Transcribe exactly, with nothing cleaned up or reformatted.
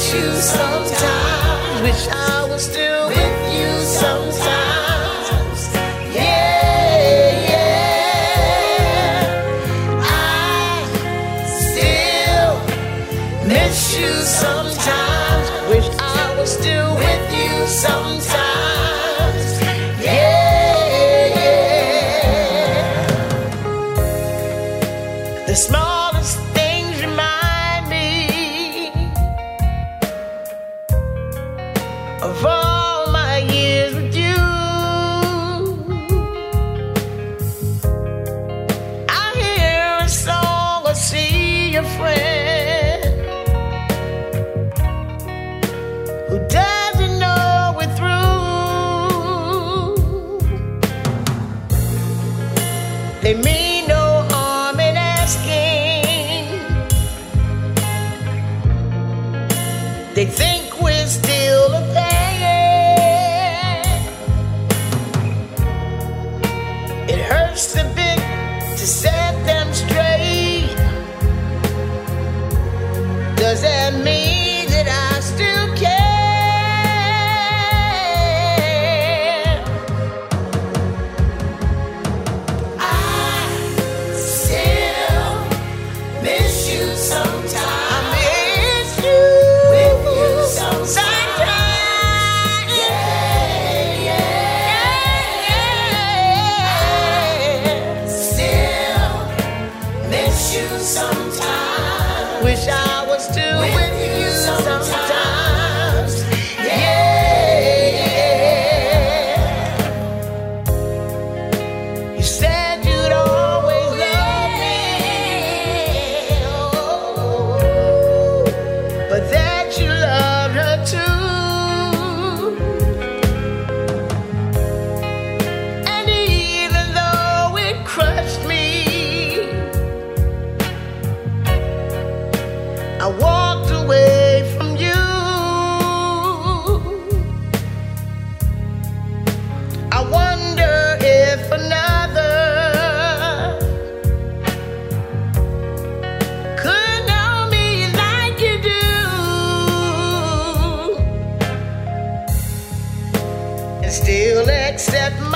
miss you sometimes. Wish I was still with you sometimes. Yeah, yeah. I still miss you sometimes. Wish I was still with you sometimes. Yeah, yeah. The smallest things remind me of all my years with you. I hear a song or see a friend who doesn't know we're through. They mean no harm in asking. They think we're still a pain. It hurts a bit to set them straight. Does that mean that I still care? I still miss you sometimes. I miss you with you sometimes. Yeah, yeah. Still miss you sometimes. Wish I was still with, with you sometimes. Yeah, yeah. You said you'd always love me, oh, but that you loved her too. And even though it crushed me, I walked away from you. I wonder if another could know me like you do and still accept